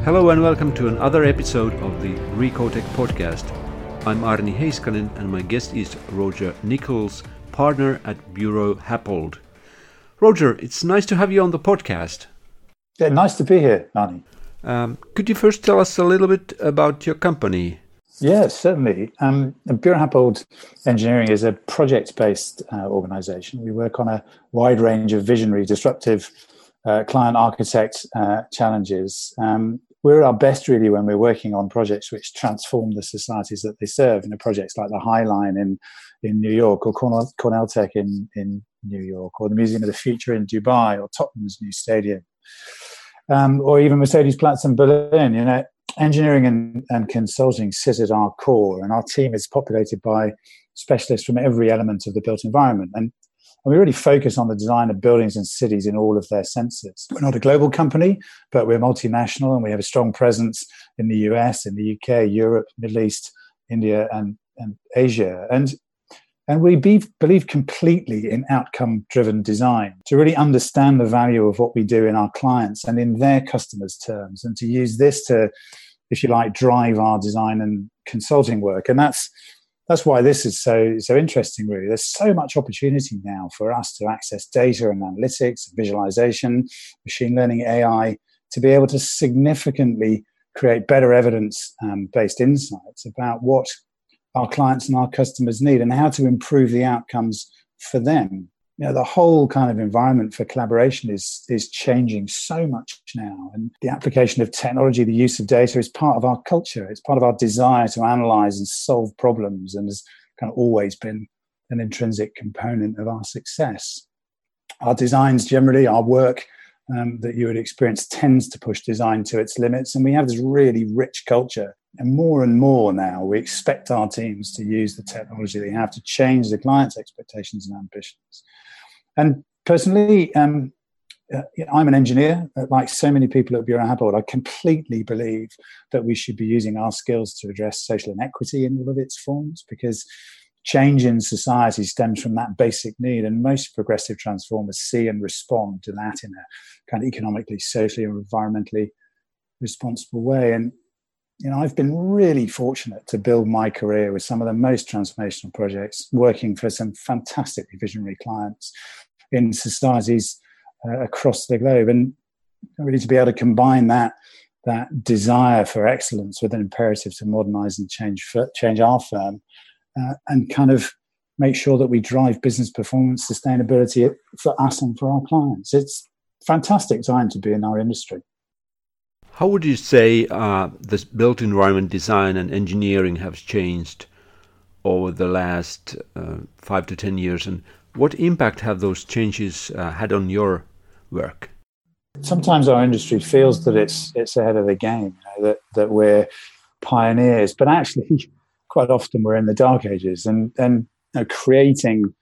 Hello and welcome to another episode of the Recotech podcast. I'm Arni Heiskanen and my guest is Roger Nichols, partner at Buro Happold. Roger, it's nice to have you on the podcast. Yeah, nice to be here, Arni. Could you first tell us a little bit about your company? Yes, certainly. Buro Happold Engineering is a project-based organization. We work on a wide range of visionary, disruptive client architect challenges. We're at our best really when we're working on projects which transform the societies that they serve. Projects like the High Line in New York, or Cornell Tech in New York, or the Museum of the Future in Dubai, or Tottenham's new stadium, or even Mercedes-Platz in Berlin. Engineering and consulting sit at our core, and our team is populated by specialists from every element of the built environment. And we really focus on the design of buildings and cities in all of their senses. We're not a global company, but we're multinational, and we have a strong presence in the US, in the UK, Europe, Middle East, India, and Asia. And we believe completely in outcome-driven design, to really understand the value of what we do in our clients and in their customers' terms, and to use this to, if you like, drive our design and consulting work. And that's why this is so interesting, really. There's so much opportunity now for us to access data and analytics, visualization, machine learning, AI, to be able to significantly create better evidence-based insights about what our clients and our customers need and how to improve the outcomes for them. The whole kind of environment for collaboration is changing so much now. And the application of technology, the use of data is part of our culture. It's part of our desire to analyze and solve problems, and has kind of always been an intrinsic component of our success. Our designs generally, our work that you would experience tends to push design to its limits. And we have this really rich culture. And more now, we expect our teams to use the technology they have to change the client's expectations and ambitions. And personally, I'm an engineer. Like so many people at Buro Happold, I completely believe that we should be using our skills to address social inequity in all of its forms, because change in society stems from that basic need. And most progressive transformers see and respond to that in a kind of economically, socially, and environmentally responsible way. And I've been really fortunate to build my career with some of the most transformational projects, working for some fantastically visionary clients in societies across the globe, and really to be able to combine that desire for excellence with an imperative to modernize and change our firm, and kind of make sure that we drive business performance, sustainability for us and for our clients. It's a fantastic time to be in our industry. How would you say this built environment design and engineering have changed over the last 5 to 10 years, and what impact have those changes had on your work? Sometimes our industry feels that it's ahead of the game, that we're pioneers, but actually quite often we're in the dark ages, and creating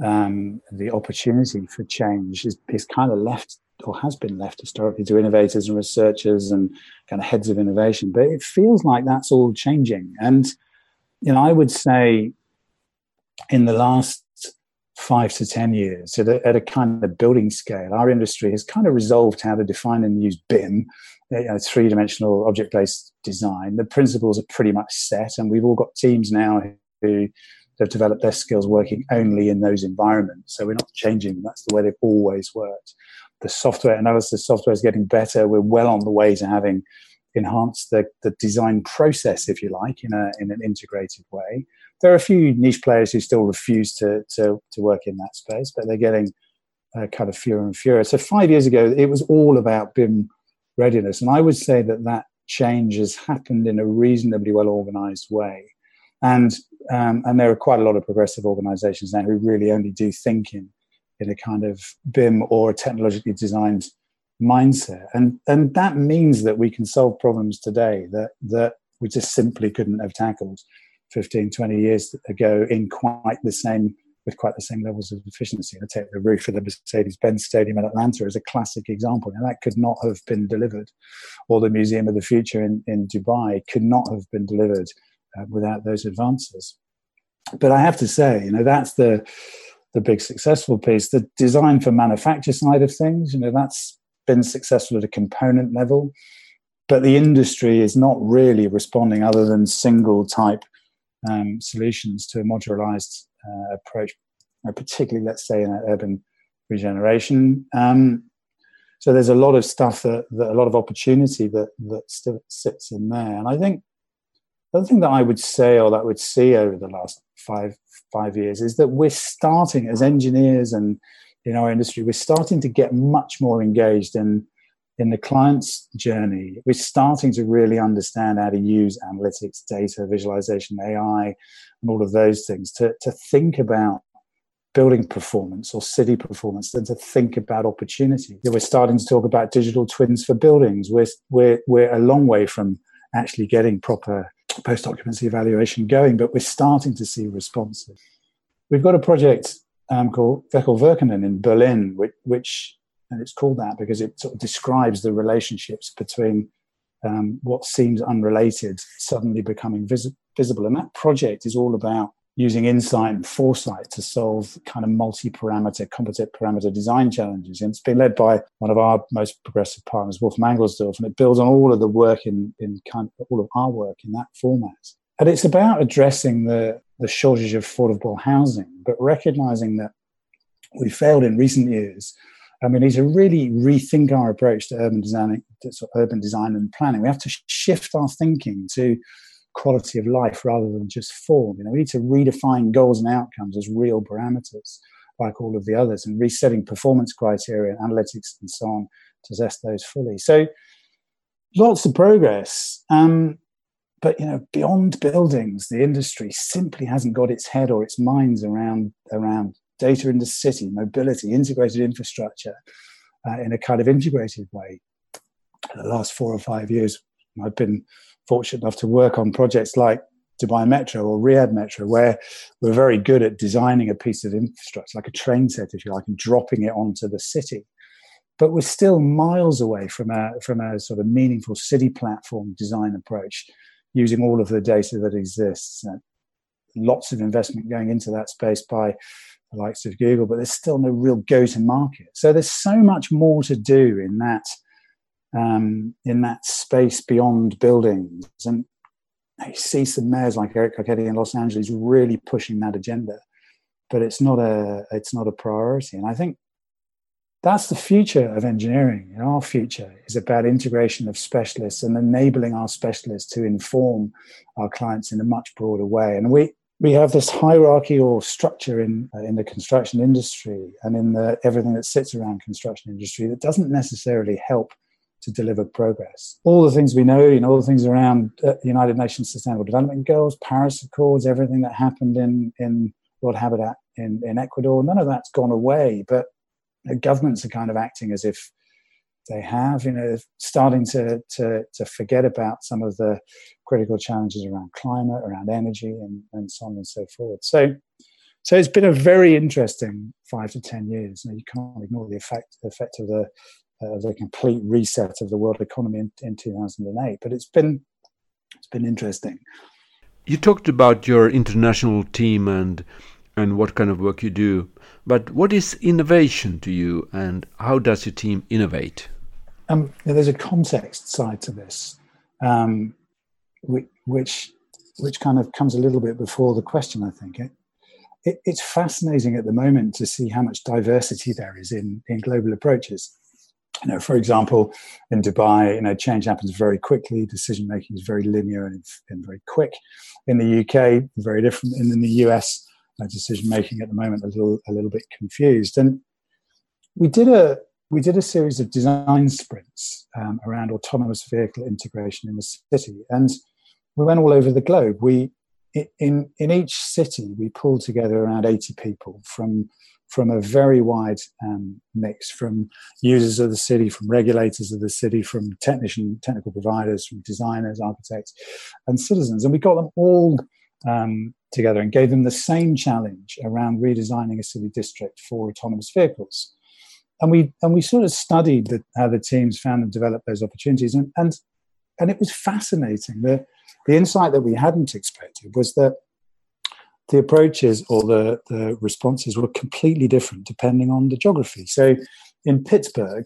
the opportunity for change is kind of left, or has been left historically, to innovators and researchers and kind of heads of innovation. But it feels like that's all changing. And, I would say in the last 5 to 10 years, at a kind of building scale, our industry has kind of resolved how to define and use BIM, three-dimensional object-based design. The principles are pretty much set, and we've all got teams now who have developed their skills working only in those environments. So we're not changing. That's the way they've always worked. The software analysis software is getting better. We're well on the way to having enhanced the design process, if you like, in an integrated way. There are a few niche players who still refuse to work in that space, but they're getting kind of fewer and fewer. So 5 years ago, it was all about BIM readiness. And I would say that change has happened in a reasonably well-organized way. And there are quite a lot of progressive organizations now who really only do think in a kind of BIM or a technologically designed mindset. And that means that we can solve problems today that we just simply couldn't have tackled 15, 20 years ago with quite the same levels of efficiency. I take the roof of the Mercedes-Benz Stadium in Atlanta as a classic example. And that could not have been delivered. Or the Museum of the Future in Dubai could not have been delivered without those advances. But I have to say, that's the big successful piece. The design for manufacture side of things, that's been successful at a component level. but the industry is not really responding other than single type solutions to a modularized approach, particularly, let's say, in urban regeneration. So there's a lot of stuff that a lot of opportunity that still sits in there. And I think the other thing that I would say, or that I would see over the last five years, is that we're starting, as engineers and in our industry, we're starting to get much more engaged in the client's journey. We're starting to really understand how to use analytics, data, visualization, AI, and all of those things to think about building performance or city performance, and to think about opportunity. We're starting to talk about digital twins for buildings. We're a long way from actually getting proper post-occupancy evaluation going, but we're starting to see responses. We've got a project called Wechselwirkungen in Berlin, which and it's called that because it sort of describes the relationships between what seems unrelated suddenly becoming visible. And that project is all about using insight and foresight to solve kind of multi-parameter, composite parameter design challenges. And it's been led by one of our most progressive partners, Wolf Mangelsdorf, and it builds on all of the work in kind of all of our work in that format. And it's about addressing the shortage of affordable housing, but recognizing that we failed in recent years. And we need to really rethink our approach to urban design and planning. We have to shift our thinking to quality of life rather than just form. We need to redefine goals and outcomes as real parameters, like all of the others, and resetting performance criteria, analytics, and so on to test those fully. So, lots of progress. But beyond buildings, the industry simply hasn't got its head or its minds around data in the city, mobility, integrated infrastructure in a kind of integrated way. In the last 4 or 5 years, I've been fortunate enough to work on projects like Dubai Metro or Riyadh Metro, where we're very good at designing a piece of infrastructure, like a train set, if you like, and dropping it onto the city. But we're still miles away from a sort of meaningful city platform design approach, using all of the data that exists. Lots of investment going into that space by the likes of Google, but there's still no real go-to-market. So there's so much more to do in that space beyond buildings. And you see some mayors like Eric Garcetti in Los Angeles really pushing that agenda, but it's not a priority. And I think that's the future of engineering. Our future is about integration of specialists and enabling our specialists to inform our clients in a much broader way. And we have this hierarchy or structure in the construction industry and in everything that sits around construction industry that doesn't necessarily help to deliver progress. All the things we know, all the things around United Nations Sustainable Development Goals, Paris Accords, everything that happened in World Habitat in Ecuador, none of that's gone away, but governments are kind of acting as if they have, starting to forget about some of the critical challenges around climate, around energy, and so on and so forth. So it's been a very interesting 5 to 10 years. You can't ignore the effect of the complete reset of the world economy in 2008. But it's been interesting. You talked about your international team and what kind of work you do. But what is innovation to you, and how does your team innovate? There's a context side to this, which kind of comes a little bit before the question, I think. It's fascinating at the moment to see how much diversity there is in global approaches. For example, in Dubai, change happens very quickly. Decision making is very linear and very quick. In the UK, very different. And in the US, decision making at the moment a little bit confused. And we did a series of design sprints around autonomous vehicle integration in the city, and we went all over the globe. In each city, we pulled together around 80 people from a very wide mix, from users of the city, from regulators of the city, from technical providers, from designers, architects, and citizens. And we got them all together and gave them the same challenge around redesigning a city district for autonomous vehicles. And we sort of studied how the teams found and developed those opportunities. And it was fascinating. The insight that we hadn't expected was that the approaches or the responses were completely different depending on the geography. So in Pittsburgh,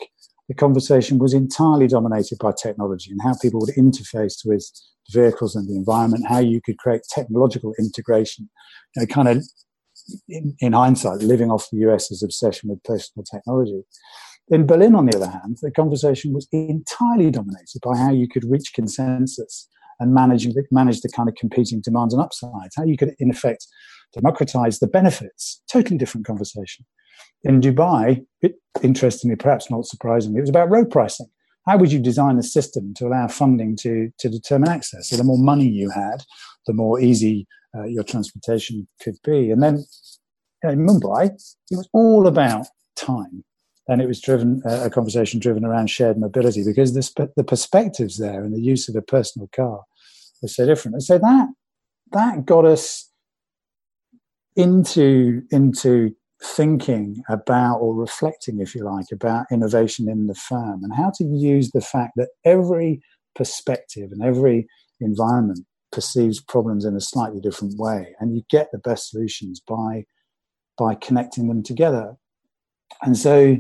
the conversation was entirely dominated by technology and how people would interface with vehicles and the environment, how you could create technological integration, kind of in hindsight, living off the US's obsession with personal technology. In Berlin, on the other hand, the conversation was entirely dominated by how you could reach consensus and manage the kind of competing demands and upsides, how you could, in effect, democratize the benefits. Totally different conversation. In Dubai, interestingly, perhaps not surprisingly, it was about road pricing. How would you design a system to allow funding to determine access? So the more money you had, the more easy your transportation could be. And then in Mumbai, it was all about time. And it was a conversation driven around shared mobility, because the perspectives there and the use of a personal car was so different. And so that got us into thinking about, or reflecting, if you like, about innovation in the firm and how to use the fact that every perspective and every environment perceives problems in a slightly different way, and you get the best solutions by connecting them together. And so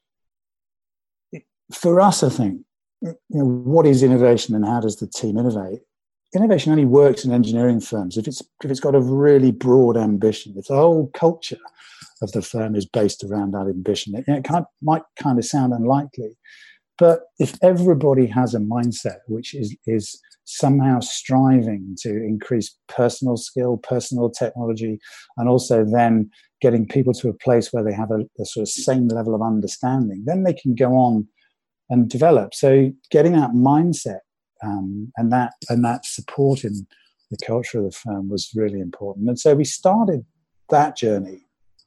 for us, I think, what is innovation and how does the team innovate? Innovation only works in engineering firms if it's got a really broad ambition. If the whole culture of the firm is based around that ambition, it might kind of sound unlikely. But if everybody has a mindset which is somehow striving to increase personal skill, personal technology, and also then getting people to a place where they have a sort of same level of understanding, then they can go on and develop. So getting that mindset and that support in the culture of the firm was really important. And so we started that journey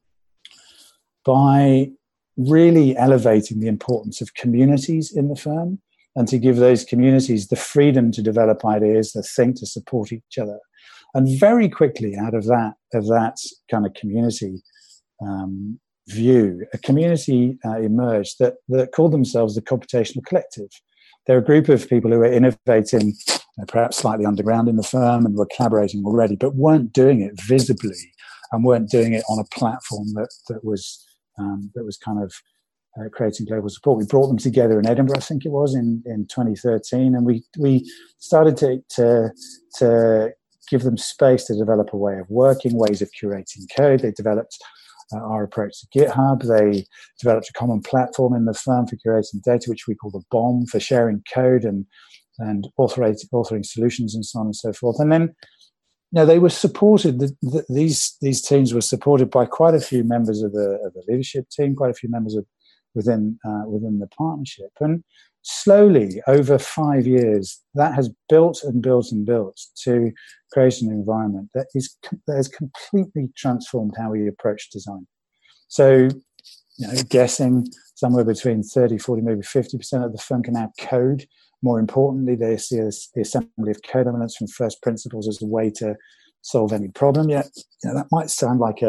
by really elevating the importance of communities in the firm, and to give those communities the freedom to develop ideas, to think, to support each other. And very quickly out of that kind of community view, a community emerged that called themselves the Computational Collective. They're a group of people who were innovating, perhaps slightly underground in the firm, and were collaborating already, but weren't doing it visibly and weren't doing it on a platform that was kind of creating global support. We brought them together in Edinburgh, I think it was, in 2013, and we started to give them space to develop a way of working, ways of curating code. They developed our approach to GitHub. They developed a common platform in the firm for curating data, which we call the BOM, for sharing code and authoring solutions and so on and so forth. And then, they were supported. These teams were supported by quite a few members of the leadership team, quite a few members within the partnership, and slowly over 5 years, that has built and built and built to create an environment that has completely transformed how we approach design. So, guessing somewhere between 30, 40, maybe 50% of the firm can now code. More importantly, they see the assembly of code elements from first principles as a way to solve any problem. Yet, that might sound like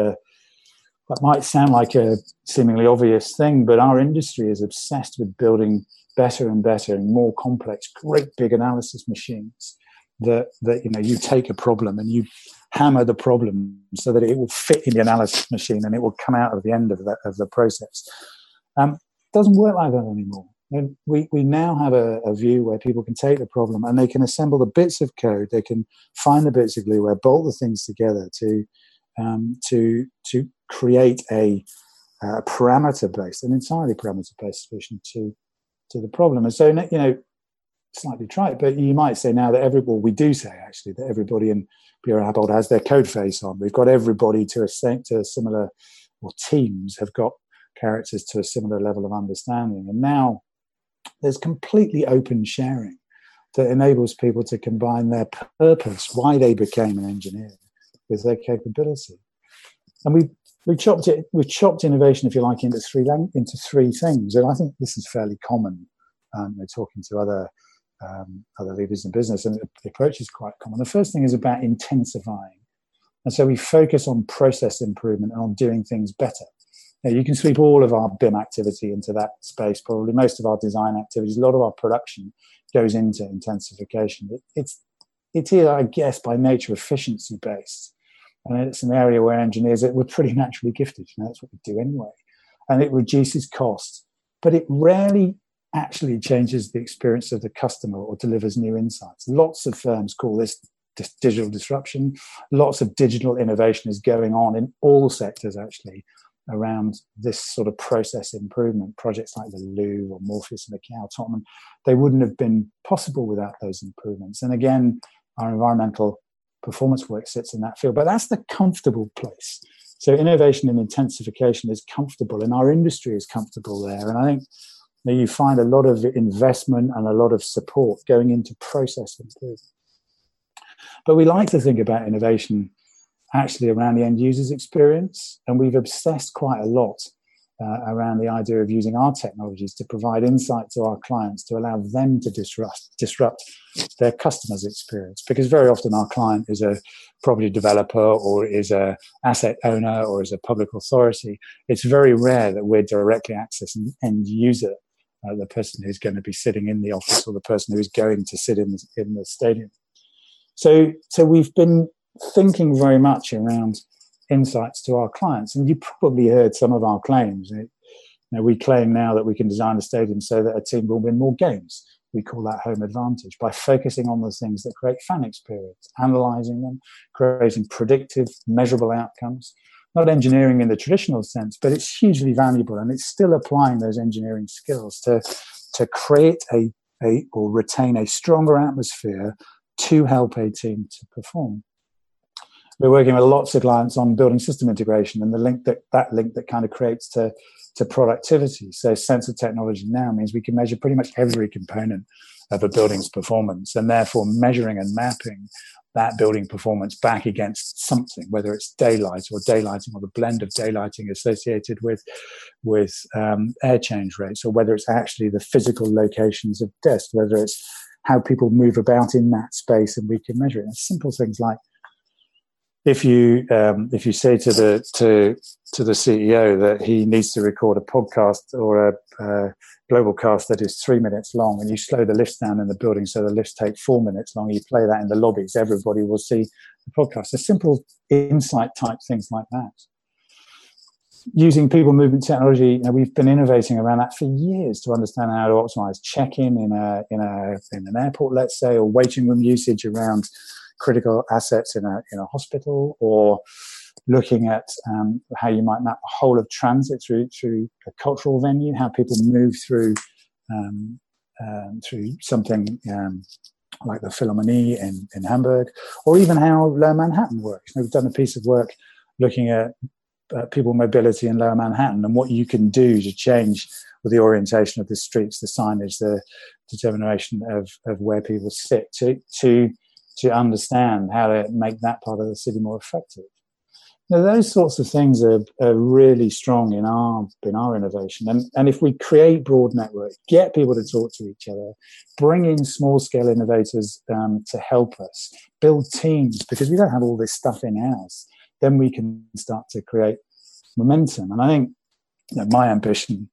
a seemingly obvious thing, but our industry is obsessed with building better and better and more complex, great big analysis machines that you take a problem and you hammer the problem so that it will fit in the analysis machine and it will come out at the end of the process. It doesn't work like that anymore. And we now have a view where people can take the problem and they can assemble the bits of code, they can find the bits of glue, bolt the things together to create a parameter-based, an entirely parameter-based solution to the problem. And so, slightly trite, but you might say now that we do say actually that everybody in Buro Happold has their code face on. We've got everybody to a similar, or teams have got characters to a similar level of understanding. And now there's completely open sharing that enables people to combine their purpose, why they became an engineer, with their capability. And we chopped innovation, if you like, into three things. And I think this is fairly common. Talking to other leaders in business, and the approach is quite common. The first thing is about intensifying. And so we focus on process improvement and on doing things better. You can sweep all of our BIM activity into that space, probably most of our design activities, a lot of our production goes into intensification. It is, I guess, by nature, efficiency-based. And it's an area where engineers, we're pretty naturally gifted. That's what we do anyway. And it reduces cost. But it rarely actually changes the experience of the customer or delivers new insights. Lots of firms call this digital disruption. Lots of digital innovation is going on in all sectors, actually, around this sort of process improvement. Projects like the Louvre or Morpheus and the Tottenham, they wouldn't have been possible without those improvements. And again, our environmental performance work sits in that field, but that's the comfortable place. So innovation and intensification is comfortable, and our industry is comfortable there. And I think you find a lot of investment and a lot of support going into process improvement. But we like to think about innovation actually around the end user's experience, and we've obsessed quite a lot around the idea of using our technologies to provide insight to our clients to allow them to disrupt their customers' experience. Because very often our client is a property developer or is a asset owner or is a public authority. It's very rare that we're directly accessing end user, the person who's going to be sitting in the office or the person who is going to sit in the stadium. So we've been thinking very much around insights to our clients, and you probably heard some of our claims. We claim now that we can design a stadium so that a team will win more games. We call that home advantage, by focusing on the things that create fan experience, analysing them, creating predictive, measurable outcomes. Not engineering in the traditional sense, but it's hugely valuable, and it's still applying those engineering skills to create or retain a stronger atmosphere to help a team to perform. We're working with lots of clients on building system integration and the link that kind of creates to productivity. So sensor technology now means we can measure pretty much every component of a building's performance, and therefore measuring and mapping that building performance back against something, whether it's daylight or daylighting or the blend of daylighting associated with air change rates, or whether it's actually the physical locations of desks, whether it's how people move about in that space, and we can measure it. And simple things like if you say to the CEO that he needs to record a podcast or a global cast that is 3 minutes long, and you slow the lifts down in the building so the lifts take 4 minutes long, you play that in the lobbies, everybody will see the podcast. So simple insight type things like that. Using people movement technology, we've been innovating around that for years to understand how to optimize check-in in an airport, let's say, or waiting room usage around critical assets in a hospital, or looking at how you might map the whole of transit through a cultural venue, how people move through something like the Philharmonie in Hamburg, or even how Lower Manhattan works. We've done a piece of work looking at people mobility in Lower Manhattan and what you can do to change with the orientation of the streets, the signage, the determination of where people sit to understand how to make that part of the city more effective. Now, those sorts of things are really strong in our innovation. And if we create broad networks, get people to talk to each other, bring in small-scale innovators to help us, build teams, because we don't have all this stuff in-house, then we can start to create momentum. And I think my ambition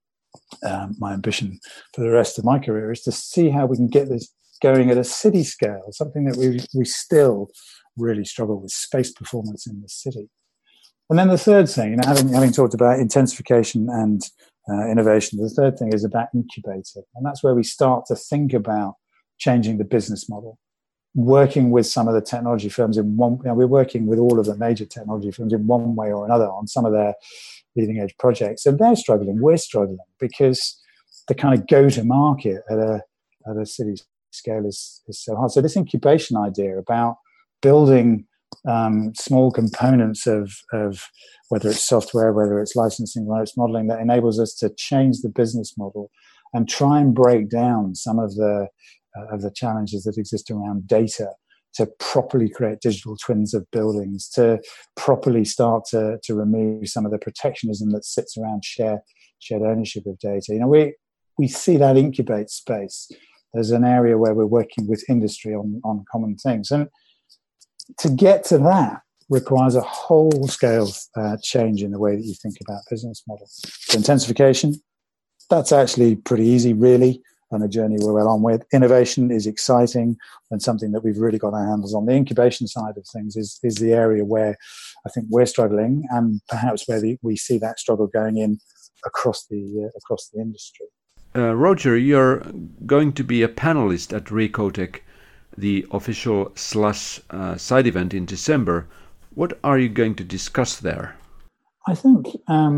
for the rest of my career is to see how we can get this going at a city scale, something that we still really struggle with, space performance in the city. And then the third thing, having talked about intensification and innovation, the third thing is about incubator. And that's where we start to think about changing the business model, working with some of the technology firms we're working with all of the major technology firms in one way or another on some of their leading edge projects. And they're struggling, we're struggling, because the kind of go to market at a city scale is so hard. So this incubation idea about building small components of whether it's software, whether it's licensing, whether it's modeling, that enables us to change the business model and try and break down some of the challenges that exist around data, to properly create digital twins of buildings, to properly start to remove some of the protectionism that sits around shared ownership of data. We see that incubate space. There's an area where we're working with industry on common things. And to get to that requires a whole-scale change in the way that you think about business models. So intensification, that's actually pretty easy, really, and a journey we're well on with. Innovation is exciting and something that we've really got our handles on. The incubation side of things is the area where I think we're struggling, and perhaps where we see that struggle going in across the industry. Roger, you're going to be a panelist at Recotech, the official SLUS side event in December. What are you going to discuss there? I think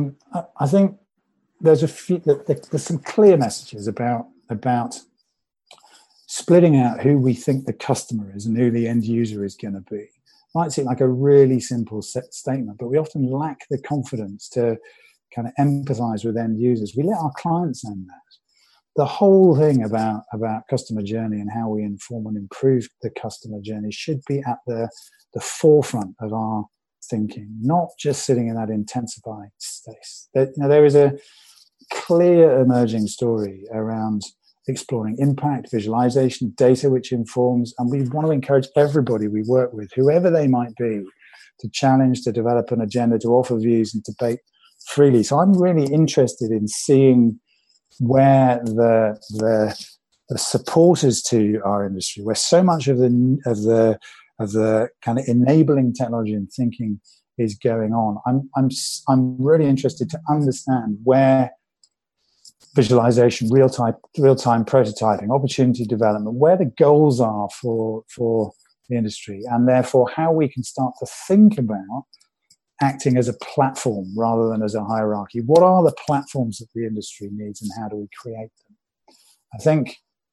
there's there's some clear messages about splitting out who we think the customer is and who the end user is going to be. Might seem like a really simple statement, but we often lack the confidence to kind of empathize with end users. We let our clients own that. The whole thing about customer journey and how we inform and improve the customer journey should be at the forefront of our thinking, not just sitting in that intensified space. There is a clear emerging story around exploring impact, visualization, data which informs, and we want to encourage everybody we work with, whoever they might be, to challenge, to develop an agenda, to offer views and debate freely. So I'm really interested in seeing where the supporters to our industry, where so much of the kind of enabling technology and thinking is going on. I'm really interested to understand where visualization, real-time prototyping, opportunity development, where the goals are for the industry, and therefore how we can start to think about acting as a platform rather than as a hierarchy. What are the platforms that the industry needs and how do we create them? I think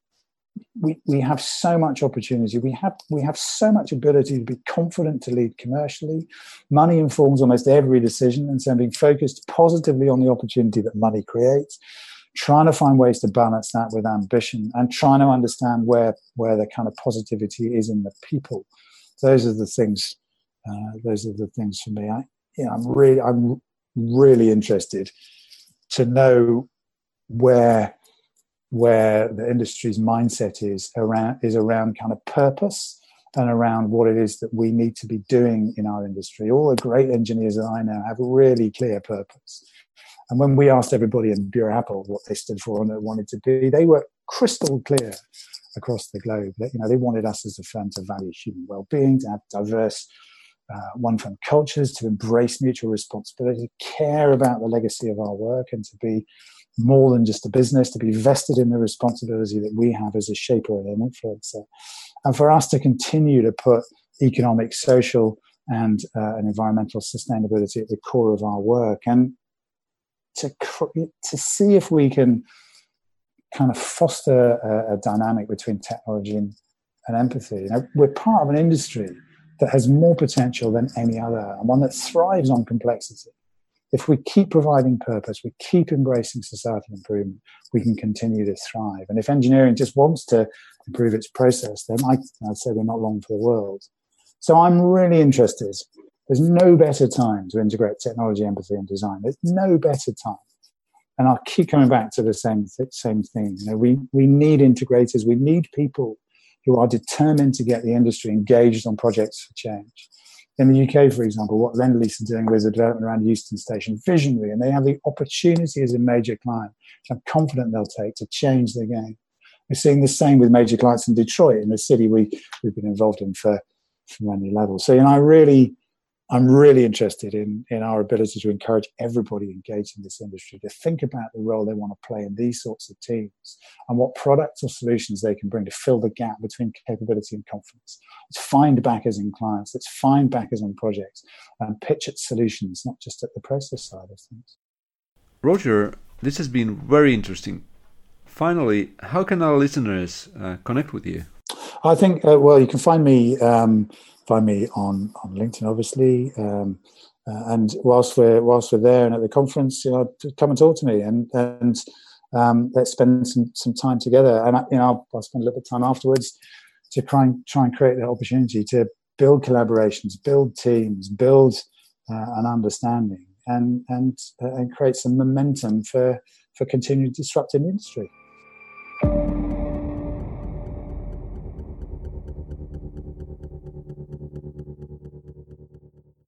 we have so much opportunity. We have so much ability to be confident to lead commercially. Money informs almost every decision, and so being focused positively on the opportunity that money creates, trying to find ways to balance that with ambition, and trying to understand where the kind of positivity is in the people. Those are the things. Those are the things for me. I'm really interested to know where the industry's mindset is around kind of purpose and around what it is that we need to be doing in our industry. All the great engineers that I know have a really clear purpose. And when we asked everybody in Bura Apple what they stood for and what they wanted to be, they were crystal clear across the globe that they wanted us as a firm to value human well-being, to have diverse one-firm cultures, to embrace mutual responsibility, to care about the legacy of our work, and to be more than just a business, to be vested in the responsibility that we have as a shaper and an influencer. And for us to continue to put economic, social, and environmental sustainability at the core of our work, and to see if we can kind of foster a dynamic between technology and empathy. We're part of an industry that has more potential than any other, and one that thrives on complexity. If we keep providing purpose, we keep embracing societal improvement, we can continue to thrive. And if engineering just wants to improve its process, then I'd say we're not long for the world. So I'm really interested. There's no better time to integrate technology, empathy, and design. There's no better time. And I'll keep coming back to the same thing. We need integrators. We need people who are determined to get the industry engaged on projects for change. In the UK, for example, what Lendlease are doing with the development around Euston Station, visionary, and they have the opportunity as a major client, which I'm confident they'll take to change the game. We're seeing the same with major clients in Detroit, in the city we've been involved in for many levels. So, I'm really interested in our ability to encourage everybody engaged in this industry to think about the role they want to play in these sorts of teams and what products or solutions they can bring to fill the gap between capability and confidence. Let's find backers in clients. Let's find backers on projects and pitch at solutions, not just at the process side of things. Roger, this has been very interesting. Finally, how can our listeners connect with you? I think, you can find me on LinkedIn, obviously, and whilst we're there and at the conference, come and talk to me and let's spend some time together. And I'll spend a little bit of time afterwards to try and create that opportunity to build collaborations, build teams, build an understanding, and create some momentum for continued disrupting the industry.